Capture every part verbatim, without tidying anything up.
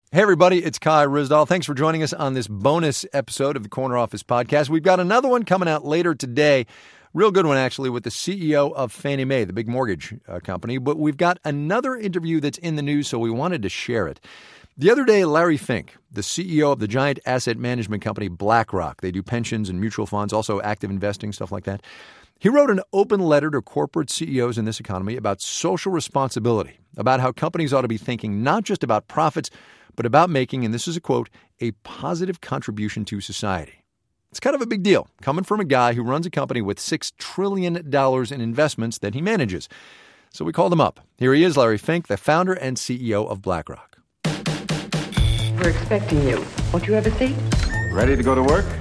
Hey, everybody, it's Kai Ryssdal. Thanks for joining us on this bonus episode of the Corner Office Podcast. We've got another one coming out later today. Real good one, actually, with the C E O of Fannie Mae, the big mortgage uh, company. But we've got another interview that's in the news, so we wanted to share it. The other day, Larry Fink, the C E O of the giant asset management company BlackRock, they do pensions and mutual funds, also active investing, stuff like that. He wrote an open letter to corporate C E Os in this economy about social responsibility, about how companies ought to be thinking not just about profits, but about making, and this is a quote, a positive contribution to society. It's kind of a big deal, coming from a guy who runs a company with six trillion dollars in investments that he manages. So we called him up. Here he is, Larry Fink, the founder and C E O of BlackRock. We're expecting you. Won't you have a seat? Ready to go to work?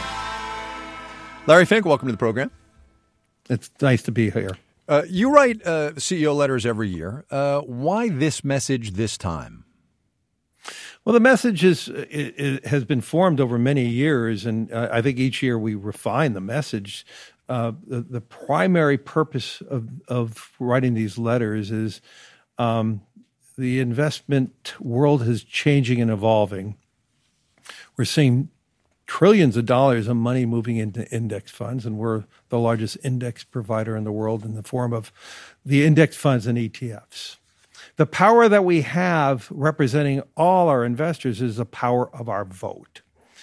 Larry Fink, welcome to the program. It's nice to be here. Uh, you write uh, C E O letters every year. Uh, why this message this time? Well, the message is it, it has been formed over many years, and uh, I think each year we refine the message. Uh, the, the primary purpose of, of writing these letters is um, the investment world is changing and evolving. We're seeing trillions of dollars of money moving into index funds, and we're the largest index provider in the world in the form of the index funds and E T Fs. The power that we have representing all our investors is the power of our vote.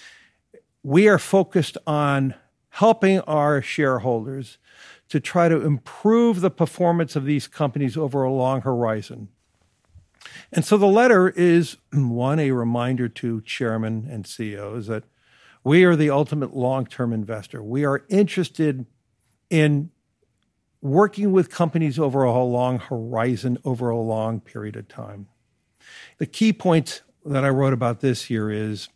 We are focused on helping our shareholders to try to improve the performance of these companies over a long horizon. And so the letter is, one, a reminder to chairmen and C E Os that we are the ultimate long-term investor. We are interested in working with companies over a long horizon, over a long period of time. The key points that I wrote about this year is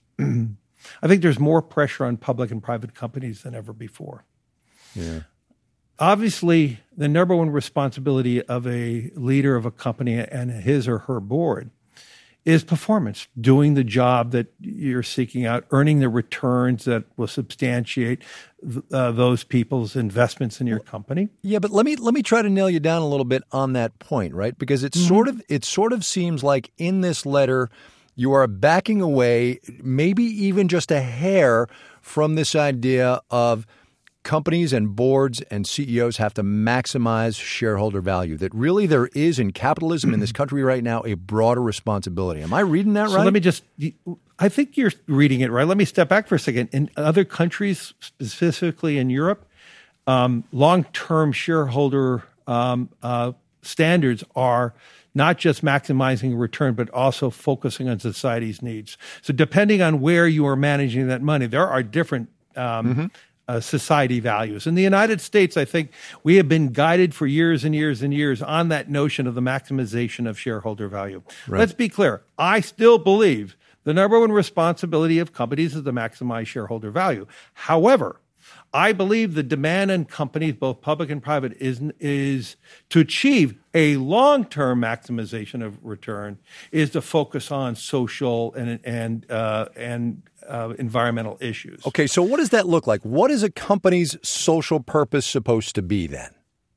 I think there's more pressure on public and private companies than ever before. Yeah. Obviously, the number one responsibility of a leader of a company and his or her board is performance, doing the job that you're seeking out, earning the returns that will substantiate uh, those people's investments in your company. Yeah, but let me let me try to nail you down a little bit on that point, right? Because it's mm-hmm. sort of it sort of seems like in this letter you are backing away, maybe even just a hair, from this idea of companies and boards and C E Os have to maximize shareholder value, that really there is in capitalism in this country right now a broader responsibility. Am I reading that right? So let me just, I think you're reading it right. Let me step back for a second. In other countries, specifically in Europe, um, long-term shareholder um, uh, standards are not just maximizing return, but also focusing on society's needs. So depending on where you are managing that money, there are different um, mm-hmm. Uh, society values. In the United States, I think we have been guided for years and years and years on that notion of the maximization of shareholder value. Right. Let's be clear. I still believe the number one responsibility of companies is to maximize shareholder value. However, I believe the demand on companies, both public and private, is, is to achieve a long-term maximization of return, is to focus on social and and uh, and uh, environmental issues. Okay, so what does that look like? What is a company's social purpose supposed to be then?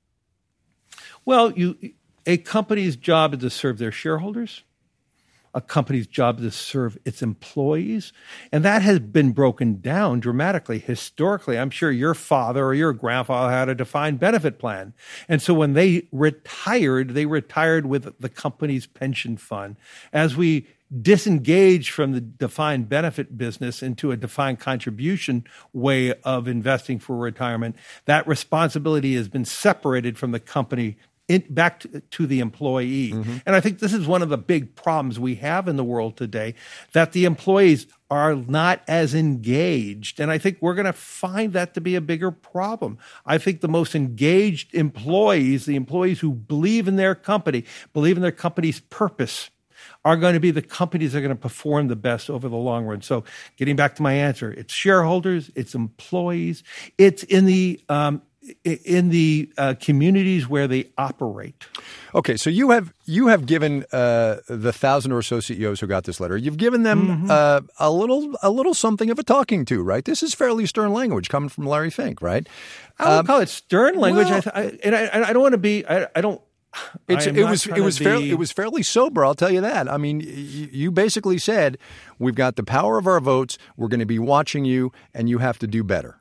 Well, you a company's job is to serve their shareholders. A company's job is to serve its employees. And that has been broken down dramatically. Historically, I'm sure your father or your grandfather had a defined benefit plan. And so when they retired, they retired with the company's pension fund. As we disengage from the defined benefit business into a defined contribution way of investing for retirement, that responsibility has been separated from the company In, back to, to the employee. Mm-hmm. And I think this is one of the big problems we have in the world today, that the employees are not as engaged. And I think we're going to find that to be a bigger problem. I think the most engaged employees, the employees who believe in their company, believe in their company's purpose, are going to be the companies that are going to perform the best over the long run. So getting back to my answer, it's shareholders, it's employees, it's in the um, in the uh, communities where they operate. Okay, so you have you have given uh, the thousand or so C E Os who got this letter, you've given them mm-hmm. uh, a little a little something of a talking to, right? This is fairly stern language coming from Larry Fink, right? I would um, call it stern language, well, I th- I, and I, I don't want to be. I, I don't It's, it was it was be... fairly it was fairly sober. I'll tell you that. I mean, you, you basically said we've got the power of our votes. We're going to be watching you, and you have to do better.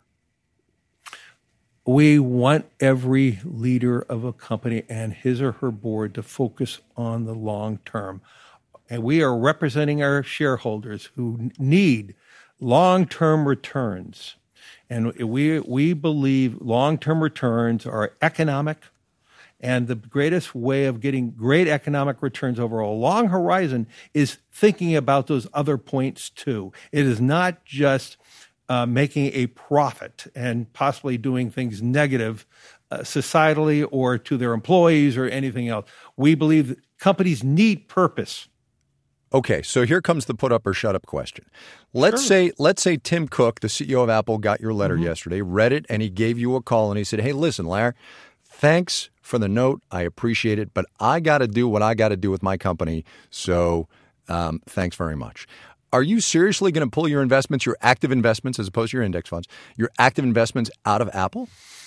We want every leader of a company and his or her board to focus on the long term, and we are representing our shareholders who need long-term returns, and we we believe long-term returns are economic. And the greatest way of getting great economic returns over a long horizon is thinking about those other points too. It is not just uh, making a profit and possibly doing things negative uh, societally or to their employees or anything else. We believe that companies need purpose. Okay, so here comes the put up or shut up question. Let's sure. say let's say Tim Cook, the C E O of Apple, got your letter mm-hmm. yesterday, read it, and he gave you a call and he said, "Hey, listen, Larry, thanks for the note. I appreciate it, but I got to do what I got to do with my company. So um, thanks very much." Are you seriously going to pull your investments, your active investments, as opposed to your index funds, your active investments out of Apple?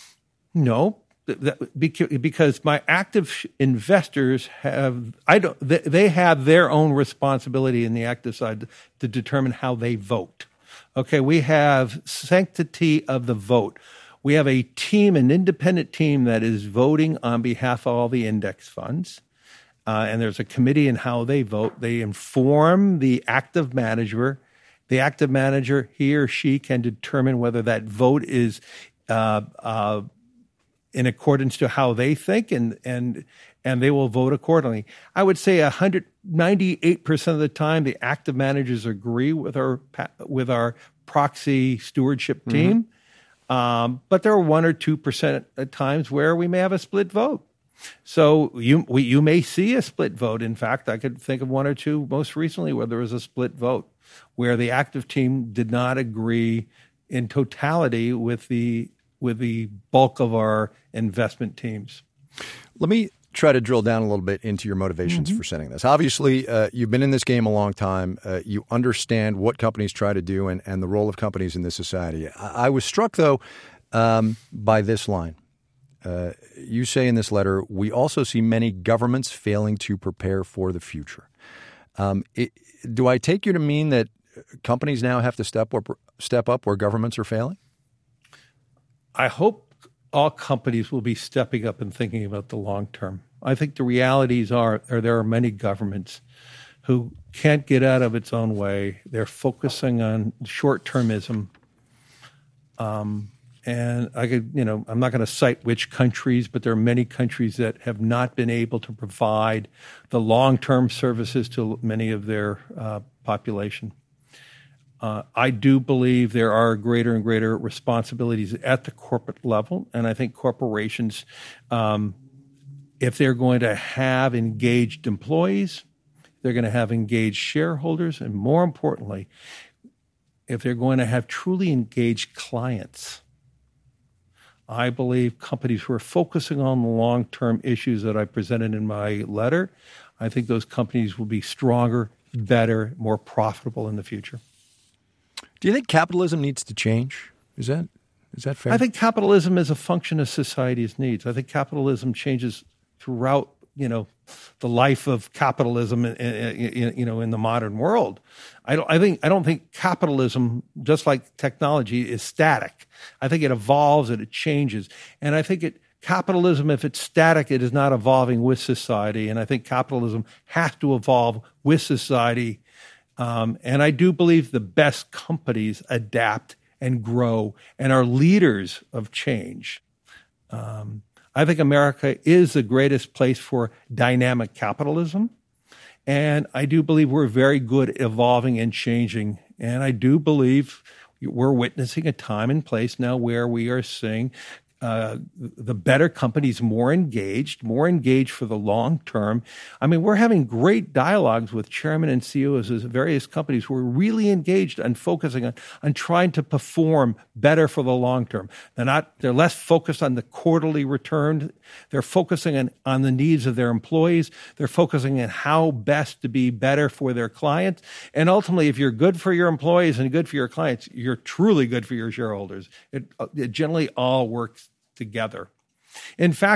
No, because my active investors have I don't they have their own responsibility in the active side to determine how they vote. Okay, we have sanctity of the vote. We have a team, an independent team that is voting on behalf of all the index funds. Uh, and there's a committee in how they vote. They inform the active manager. The active manager, he or she can determine whether that vote is uh, uh, in accordance to how they think, and and and they will vote accordingly. I would say one hundred ninety-eight percent of the time, the active managers agree with our with our proxy stewardship team. Mm-hmm. Um, but there are one or two percent at times where we may have a split vote. So you we, you may see a split vote. In fact, I could think of one or two most recently where there was a split vote, where the active team did not agree in totality with the with the bulk of our investment teams. Let me try to drill down a little bit into your motivations mm-hmm. for setting this. Obviously, uh, you've been in this game a long time. Uh, you understand what companies try to do and, and the role of companies in this society. I, I was struck, though, um, by this line. Uh, you say in this letter, "We also see many governments failing to prepare for the future." Um, it, do I take you to mean that companies now have to step up, step up where governments are failing? I hope all companies will be stepping up and thinking about the long term. I think the realities are, are there are many governments who can't get out of its own way. They're focusing on short-termism. Um, and I could, you know, I'm not going to cite which countries, but there are many countries that have not been able to provide the long-term services to many of their uh, population. Uh, I do believe there are greater and greater responsibilities at the corporate level, and I think corporations, um, if they're going to have engaged employees, they're going to have engaged shareholders, and more importantly, if they're going to have truly engaged clients. I believe companies who are focusing on the long-term issues that I presented in my letter, I think those companies will be stronger, better, more profitable in the future. Do you think capitalism needs to change? Is that is that fair? I think capitalism is a function of society's needs. I think capitalism changes throughout, you know, the life of capitalism, in, in, you know, in the modern world. I don't. I think. I don't think capitalism, just like technology, is static. I think it evolves and it changes. And I think it capitalism, if it's static, it is not evolving with society. And I think capitalism has to evolve with society. Um, and I do believe the best companies adapt and grow and are leaders of change. Um, I think America is the greatest place for dynamic capitalism. And I do believe we're very good at evolving and changing. And I do believe we're witnessing a time and place now where we are seeing Uh, the better companies more engaged, more engaged for the long term. I mean, we're having great dialogues with chairmen and C E Os of various companies who are really engaged and focusing on, on trying to perform better for the long term. They're not, they're less focused on the quarterly return. They're focusing on, on the needs of their employees. They're focusing on how best to be better for their clients. And ultimately, if you're good for your employees and good for your clients, you're truly good for your shareholders. It, it generally all works together. In fact, we,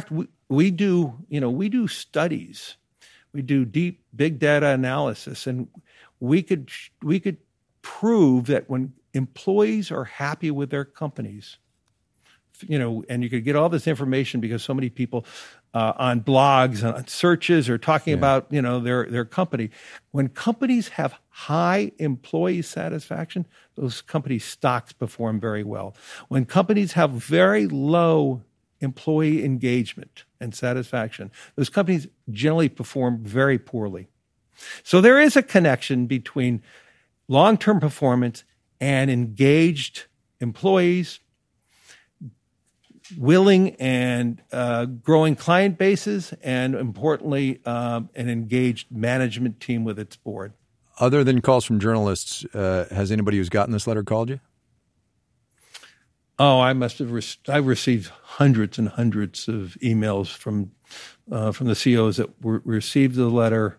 we do, you know, we do studies, we do deep big data analysis, and we could we could prove that when employees are happy with their companies, you know, and you could get all this information because so many people uh, on blogs and on searches are talking yeah. about, you know, their their company. When companies have high employee satisfaction, those companies' stocks perform very well. When companies have very low employee engagement and satisfaction, those companies generally perform very poorly. So there is a connection between long-term performance and engaged employees, willing and uh, growing client bases, and importantly, um, an engaged management team with its board. Other than calls from journalists, uh, has anybody who's gotten this letter called you? Oh, I must have. Re- I've received hundreds and hundreds of emails from uh, from the C E Os that were, received the letter,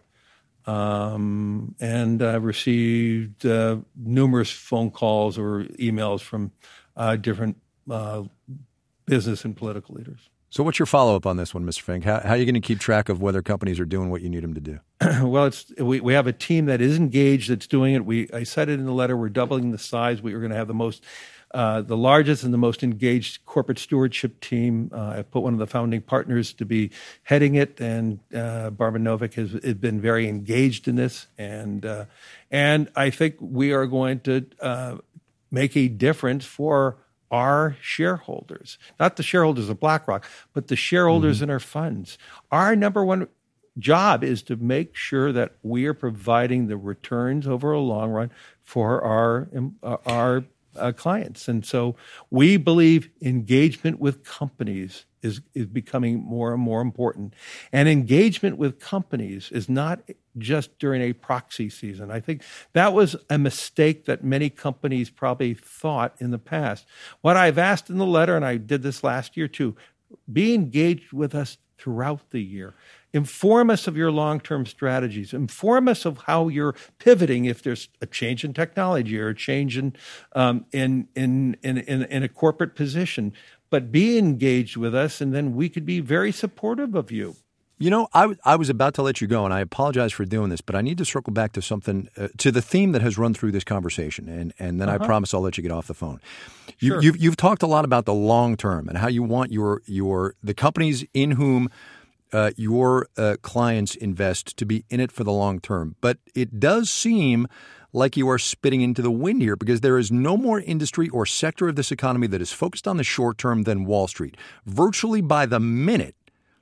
um, and I've received uh, numerous phone calls or emails from uh, different uh, business and political leaders. So, what's your follow up on this one, Mister Fink? How, how are you going to keep track of whether companies are doing what you need them to do? Well, it's we, we have a team that is engaged that's doing it. We I said it in the letter. We're doubling the size. We are going to have the most. Uh, the largest and the most engaged corporate stewardship team. Uh, I put one of the founding partners to be heading it, and uh, Barbara Novick has, has been very engaged in this. And uh, and I think we are going to uh, make a difference for our shareholders, not the shareholders of BlackRock, but the shareholders mm-hmm. in our funds. Our number one job is to make sure that we are providing the returns over a long run for our our Uh, clients. And so we believe engagement with companies is, is becoming more and more important. And engagement with companies is not just during a proxy season. I think that was a mistake that many companies probably thought in the past. What I've asked in the letter, and I did this last year too, be engaged with us throughout the year. Inform us of your long-term strategies. Inform us of how you're pivoting if there's a change in technology or a change in um, in, in in in in a corporate position. But be engaged with us, and then we could be very supportive of you. You know, I, w- I was about to let you go, and I apologize for doing this, but I need to circle back to something, uh, to the theme that has run through this conversation, and, and then uh-huh. I promise I'll let you get off the phone. You, sure. you've, you've talked a lot about the long term and how you want your your the companies in whom uh, your uh, clients invest to be in it for the long term. But it does seem like you are spitting into the wind here, because there is no more industry or sector of this economy that is focused on the short term than Wall Street. Virtually by the minute,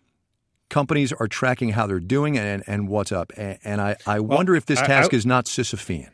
companies are tracking how they're doing and, and what's up. And, and I, I well, wonder if this task I, I, is not Sisyphean.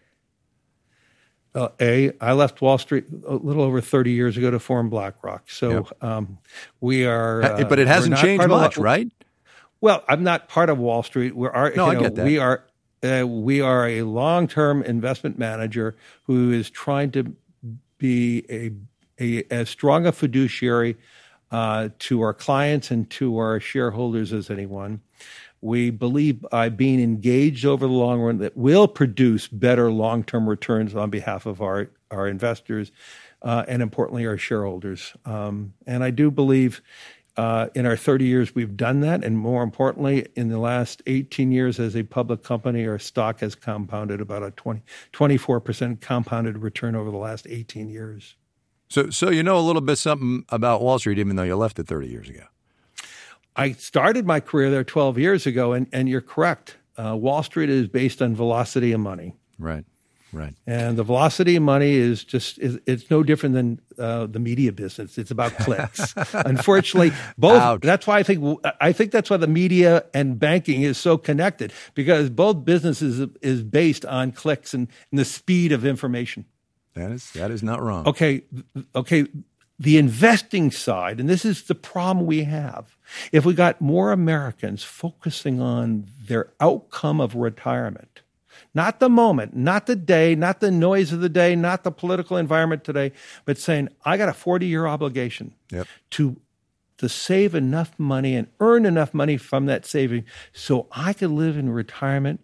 Uh, A, I left Wall Street a little over thirty years ago to form BlackRock. So yep. um, we are. Uh, but it hasn't changed much, of, right? Well, I'm not part of Wall Street. We're our, no, you know, I get that. We are. Uh, we are a long-term investment manager who is trying to be a, a as strong a fiduciary uh, to our clients and to our shareholders as anyone. We believe by being engaged over the long run that will produce better long-term returns on behalf of our, our investors uh, and, importantly, our shareholders. Um, and I do believe Uh, in our thirty years, we've done that. And more importantly, in the last eighteen years as a public company, our stock has compounded about a twenty, twenty-four percent compounded return over the last eighteen years. So so you know a little bit something about Wall Street, even though you left it thirty years ago. I started my career there twelve years ago, and, and you're correct. Uh, Wall Street is based on velocity of money. Right. Right. And the velocity of money is just, is, it's no different than uh, the media business. It's about clicks. Unfortunately, both, Ouch. that's why I think, I think that's why the media and banking is so connected, because both businesses is based on clicks and, and the speed of information. That is, that is not wrong. Okay. Okay. The investing side, and this is the problem we have. If we got more Americans focusing on their outcome of retirement, not the moment, not the day, not the noise of the day, not the political environment today, but saying, I got a forty-year obligation yep. to to save enough money and earn enough money from that saving so I could live in retirement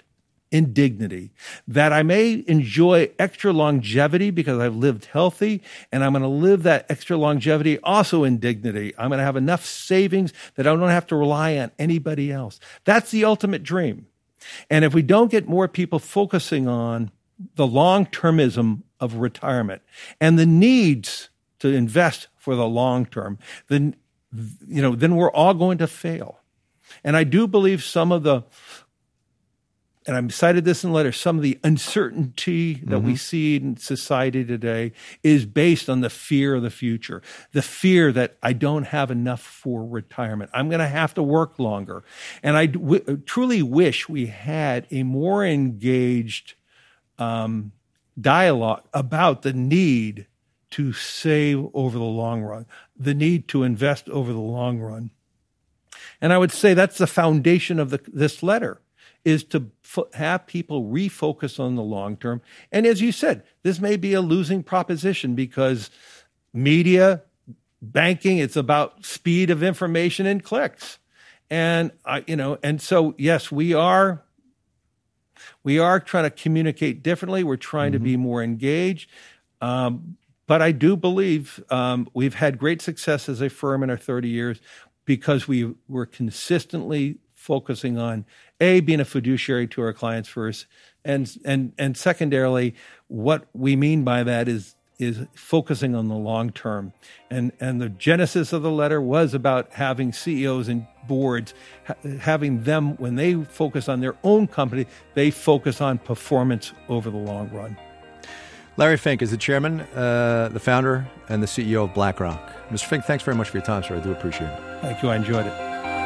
in dignity, that I may enjoy extra longevity because I've lived healthy, and I'm going to live that extra longevity also in dignity. I'm going to have enough savings that I don't have to rely on anybody else. That's the ultimate dream. And if we don't get more people focusing on the long-termism of retirement and the needs to invest for the long term, then, you know, then we're all going to fail. And I do believe some of the And I cited this in the letter, some of the uncertainty that mm-hmm. we see in society today is based on the fear of the future, the fear that I don't have enough for retirement. I'm going to have to work longer. And I w- truly wish we had a more engaged um, dialogue about the need to save over the long run, the need to invest over the long run. And I would say that's the foundation of the, this letter, is to f- have people refocus on the long term. And as you said, this may be a losing proposition because media, banking, it's about speed of information and clicks. And I, you know, and so yes, we are we are trying to communicate differently. We're trying mm-hmm. to be more engaged. Um, but I do believe um, we've had great success as a firm in our thirty years because we were consistently focusing on A, being a fiduciary to our clients first, and and and secondarily, what we mean by that is is focusing on the long term. And and the genesis of the letter was about having C E Os and boards, ha- having them, when they focus on their own company, they focus on performance over the long run. Larry Fink is the chairman, uh, the founder, and the C E O of BlackRock. Mister Fink, thanks very much for your time, sir. I do appreciate it. Thank you. I enjoyed it.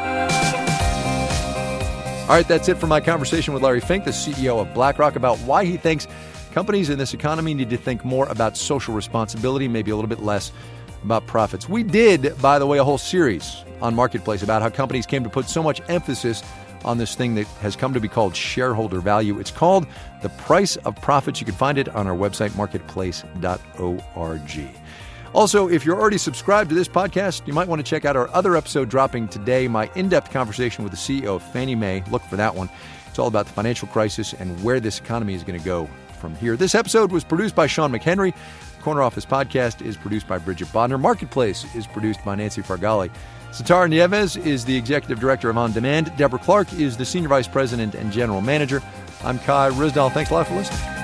All right, that's it for my conversation with Larry Fink, the C E O of BlackRock, about why he thinks companies in this economy need to think more about social responsibility, maybe a little bit less about profits. We did, by the way, a whole series on Marketplace about how companies came to put so much emphasis on this thing that has come to be called shareholder value. It's called The Price of Profits. You can find it on our website, marketplace dot org. Also, if you're already subscribed to this podcast, you might want to check out our other episode dropping today, my in-depth conversation with the C E O of Fannie Mae. Look for that one. It's all about the financial crisis and where this economy is going to go from here. This episode was produced by Sean McHenry. The Corner Office podcast is produced by Bridget Bodner. Marketplace is produced by Nancy Fargali. Satara Nieves is the executive director of On Demand. Deborah Clark is the senior vice president and general manager. I'm Kai Ryssdal. Thanks a lot for listening.